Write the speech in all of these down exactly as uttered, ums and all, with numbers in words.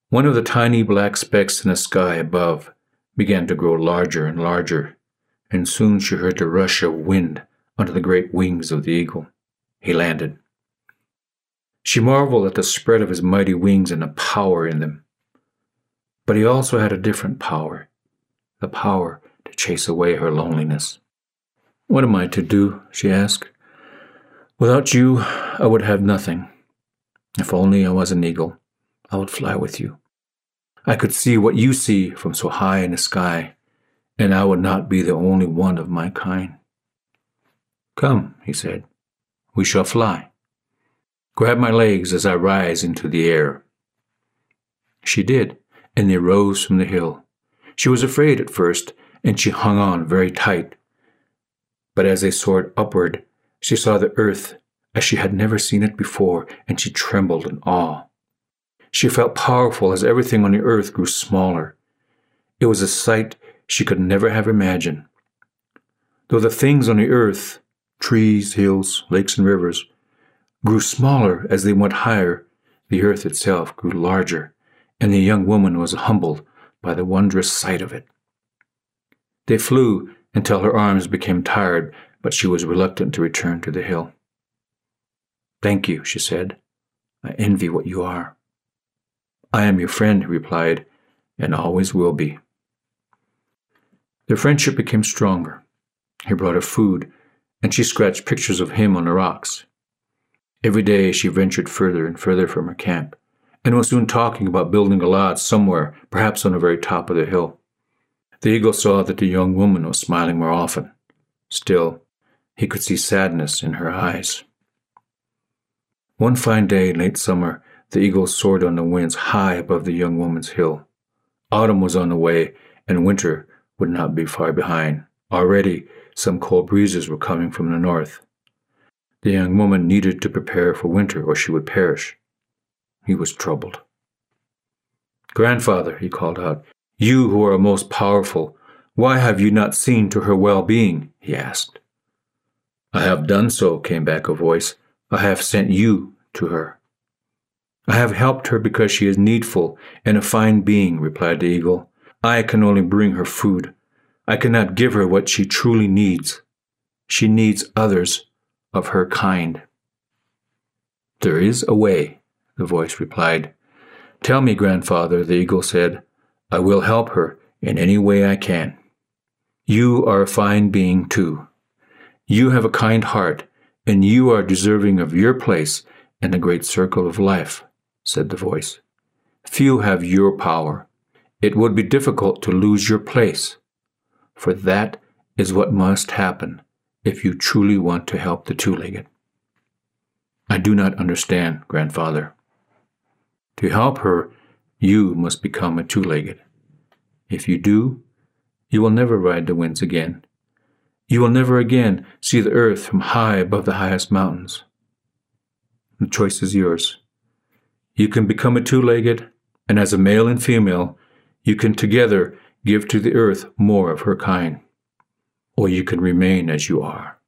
One of the tiny black specks in the sky above began to grow larger and larger, and soon she heard the rush of wind under the great wings of the eagle. He landed. She marveled at the spread of his mighty wings and the power in them. But he also had a different power, the power to chase away her loneliness. "What am I to do?" she asked. "Without you, I would have nothing. If only I was an eagle, I would fly with you. I could see what you see from so high in the sky, and I would not be the only one of my kind." "Come," he said, "we shall fly. Grab my legs as I rise into the air." She did, and they rose from the hill. She was afraid at first, and she hung on very tight. But as they soared upward, she saw the earth as she had never seen it before, and she trembled in awe. She felt powerful as everything on the earth grew smaller. It was a sight she could never have imagined. Though the things on the earth, trees, hills, lakes, and rivers, grew smaller as they went higher, the earth itself grew larger, and the young woman was humbled by the wondrous sight of it. They flew until her arms became tired, but she was reluctant to return to the hill. "Thank you," she said. "I envy what you are." "I am your friend," he replied, "and always will be." Their friendship became stronger. He brought her food, and she scratched pictures of him on the rocks. Every day she ventured further and further from her camp, and was soon talking about building a lodge somewhere, perhaps on the very top of the hill. The eagle saw that the young woman was smiling more often. Still, he could see sadness in her eyes. One fine day in late summer, the eagle soared on the winds high above the young woman's hill. Autumn was on the way, and winter would not be far behind. Already, some cold breezes were coming from the north. The young woman needed to prepare for winter, or she would perish. He was troubled. "Grandfather," he called out, "you who are most powerful, why have you not seen to her well-being?" he asked. "I have done so," came back a voice. "I have sent you to her." "I have helped her because she is needful and a fine being," replied the eagle. "I can only bring her food. I cannot give her what she truly needs. She needs others of her kind." "There is a way," the voice replied. "Tell me, grandfather," the eagle said. "I will help her in any way I can." "You are a fine being, too. You have a kind heart, and you are deserving of your place in the great circle of life," said the voice. "Few have your power. It would be difficult to lose your place, for that is what must happen if you truly want to help the two-legged." "I do not understand, grandfather." "To help her, you must become a two-legged. If you do, you will never ride the winds again. You will never again see the earth from high above the highest mountains. The choice is yours. You can become a two-legged, and as a male and female, you can together give to the earth more of her kind, or you can remain as you are."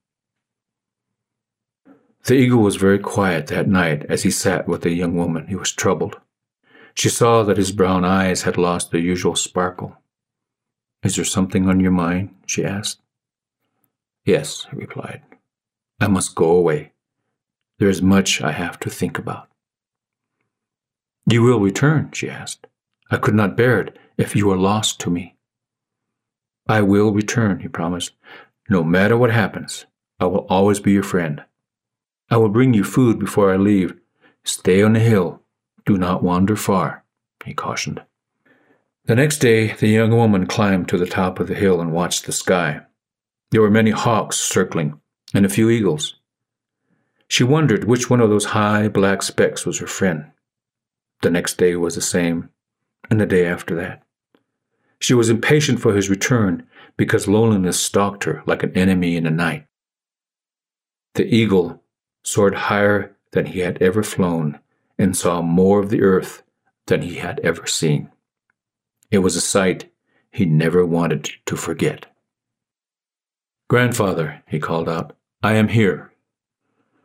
The eagle was very quiet that night as he sat with the young woman. He was troubled. She saw that his brown eyes had lost their usual sparkle. "Is there something on your mind?" she asked. "Yes," he replied. "I must go away. There is much I have to think about." "You will return?" she asked. "I could not bear it if you were lost to me." "I will return," he promised. "No matter what happens, I will always be your friend. I will bring you food before I leave. Stay on the hill. Do not wander far," he cautioned. The next day, the young woman climbed to the top of the hill and watched the sky. There were many hawks circling, and a few eagles. She wondered which one of those high black specks was her friend. The next day was the same, and the day after that. She was impatient for his return because loneliness stalked her like an enemy in the night. The eagle soared higher than he had ever flown and saw more of the earth than he had ever seen. It was a sight he never wanted to forget. "Grandfather," he called out, "I am here."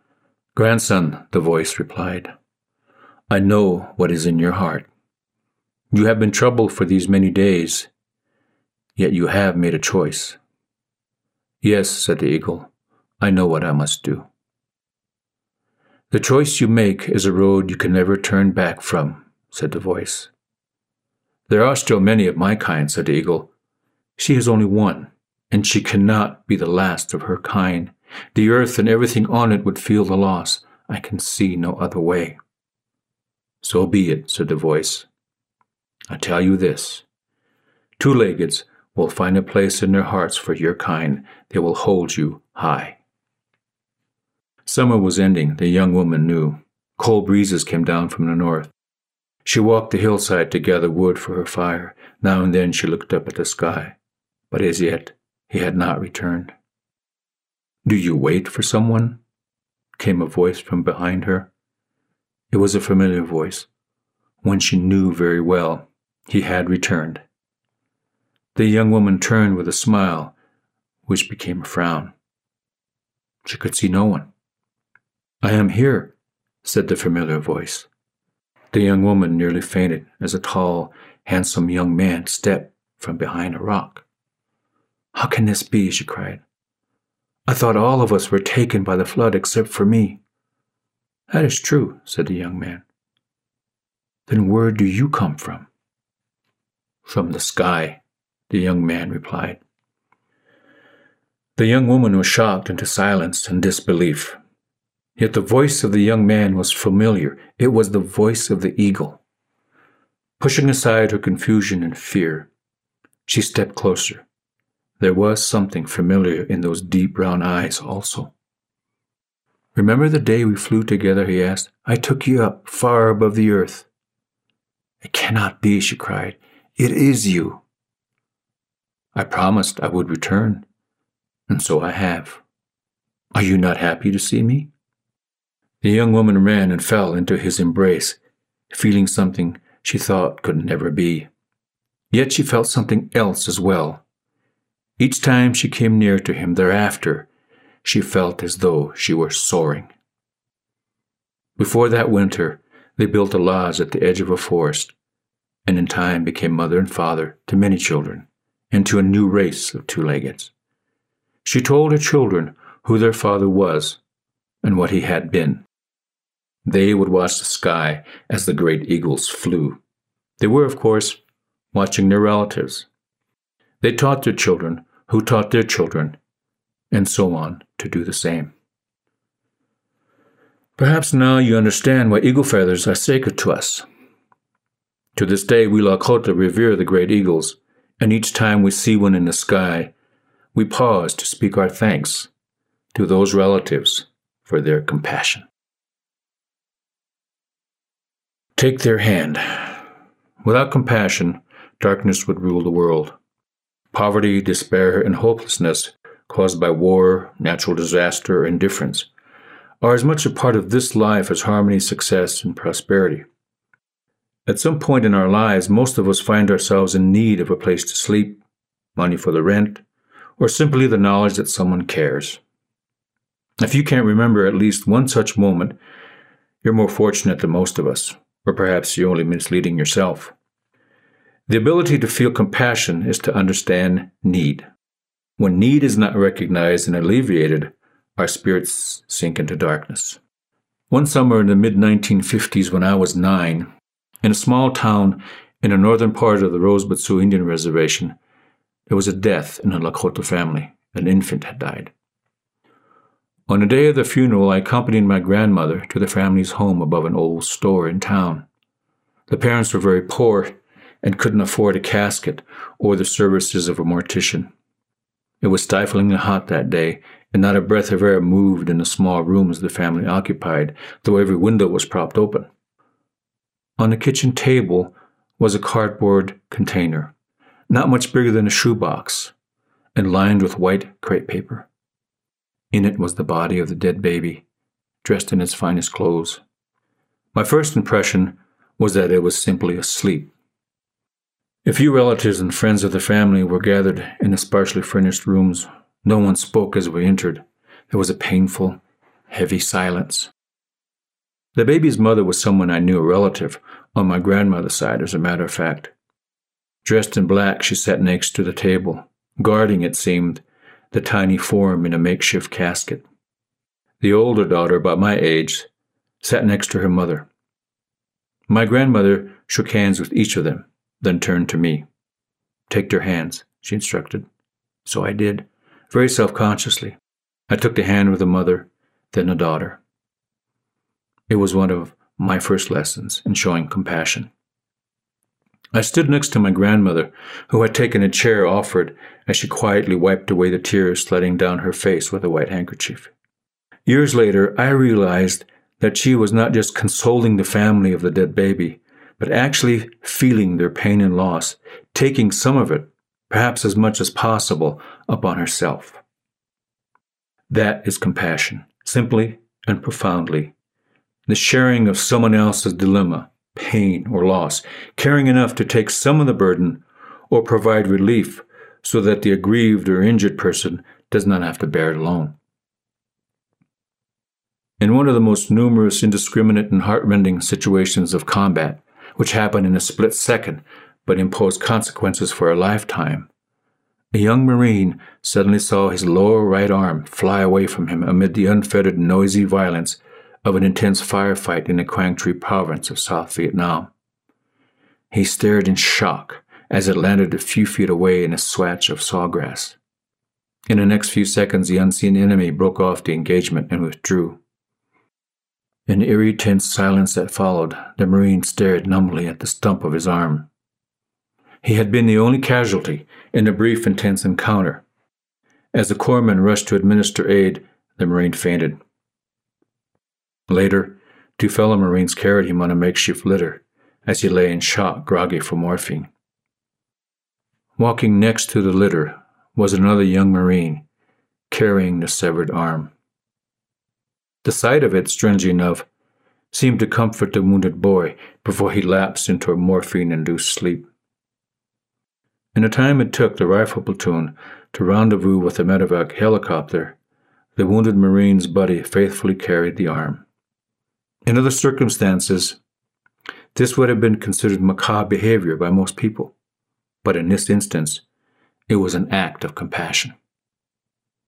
"Grandson," the voice replied, "I know what is in your heart. You have been troubled for these many days, yet you have made a choice. Yes, said the eagle, I know what I must do. The choice you make is a road you can never turn back from, said the voice. There are still many of my kind, said the eagle. She is only one, and she cannot be the last of her kind. The earth and everything on it would feel the loss. I can see no other way. So be it, said the voice. I tell you this. Two-leggeds will find a place in their hearts for your kind. They will hold you high. Summer was ending, the young woman knew. Cold breezes came down from the north. She walked the hillside to gather wood for her fire. Now and then she looked up at the sky, but as yet he had not returned. Do you wait for someone? Came a voice from behind her. It was a familiar voice, one she knew very well. He had returned. The young woman turned with a smile, which became a frown. She could see no one. I am here, said the familiar voice. The young woman nearly fainted as a tall, handsome young man stepped from behind a rock. How can this be? She cried. I thought all of us were taken by the flood except for me. That is true, said the young man. Then where do you come from? From the sky, the young man replied. The young woman was shocked into silence and disbelief. Yet the voice of the young man was familiar. It was the voice of the eagle. Pushing aside her confusion and fear, she stepped closer. There was something familiar in those deep brown eyes also. Remember the day we flew together, he asked. I took you up far above the earth. It cannot be, she cried. It is you. I promised I would return, and so I have. Are you not happy to see me? The young woman ran and fell into his embrace, feeling something she thought could never be. Yet she felt something else as well. Each time she came near to him thereafter, she felt as though she were soaring. Before that winter, they built a lodge at the edge of a forest, and in time became mother and father to many children, and to a new race of two-leggeds. She told her children who their father was and what he had been. They would watch the sky as the great eagles flew. They were, of course, watching their relatives. They taught their children who taught their children, and so on to do the same. Perhaps now you understand why eagle feathers are sacred to us. To this day, we Lakota revere the great eagles, and each time we see one in the sky, we pause to speak our thanks to those relatives for their compassion. Take their hand. Without compassion, darkness would rule the world. Poverty, despair, and hopelessness caused by war, natural disaster, or indifference are as much a part of this life as harmony, success, and prosperity. At some point in our lives, most of us find ourselves in need of a place to sleep, money for the rent, or simply the knowledge that someone cares. If you can't remember at least one such moment, you're more fortunate than most of us, or perhaps you're only misleading yourself. The ability to feel compassion is to understand need. When need is not recognized and alleviated, our spirits sink into darkness. One summer in the mid nineteen fifties when I was nine, in a small town in the northern part of the Rosebud Sioux Indian Reservation, there was a death in a Lakota family. An infant had died. On the day of the funeral, I accompanied my grandmother to the family's home above an old store in town. The parents were very poor and couldn't afford a casket or the services of a mortician. It was stiflingly hot that day, and not a breath of air moved in the small rooms the family occupied, though every window was propped open. On the kitchen table was a cardboard container, not much bigger than a shoebox, and lined with white crepe paper. In it was the body of the dead baby, dressed in its finest clothes. My first impression was that it was simply asleep. A few relatives and friends of the family were gathered in the sparsely furnished rooms. No one spoke as we entered. There was a painful, heavy silence. The baby's mother was someone I knew, a relative, on my grandmother's side, as a matter of fact. Dressed in black, she sat next to the table, guarding, it seemed, the tiny form in a makeshift casket. The older daughter, about my age, sat next to her mother. My grandmother shook hands with each of them, then turned to me. "Take their hands," she instructed. So I did, very self-consciously. I took the hand of the mother, then the daughter. It was one of my first lessons in showing compassion. I stood next to my grandmother, who had taken a chair offered as she quietly wiped away the tears sledding down her face with a white handkerchief. Years later, I realized that she was not just consoling the family of the dead baby, but actually feeling their pain and loss, taking some of it, perhaps as much as possible, upon herself. That is compassion, simply and profoundly. The sharing of someone else's dilemma, pain, or loss, caring enough to take some of the burden or provide relief so that the aggrieved or injured person does not have to bear it alone. In one of the most numerous, indiscriminate, and heartrending situations of combat, which happen in a split second but impose consequences for a lifetime, a young Marine suddenly saw his lower right arm fly away from him amid the unfettered, noisy violence of an intense firefight in the Quang Tri province of South Vietnam. He stared in shock as it landed a few feet away in a swatch of sawgrass. In the next few seconds, the unseen enemy broke off the engagement and withdrew. In the eerie, tense silence that followed, the Marine stared numbly at the stump of his arm. He had been the only casualty in the brief, intense encounter. As the corpsman rushed to administer aid, the Marine fainted. Later, two fellow Marines carried him on a makeshift litter as he lay in shock, groggy from morphine. Walking next to the litter was another young Marine, carrying the severed arm. The sight of it, strangely enough, seemed to comfort the wounded boy before he lapsed into a morphine-induced sleep. In the time it took the rifle platoon to rendezvous with the medevac helicopter, the wounded Marine's buddy faithfully carried the arm. In other circumstances, this would have been considered macabre behavior by most people, but in this instance, it was an act of compassion.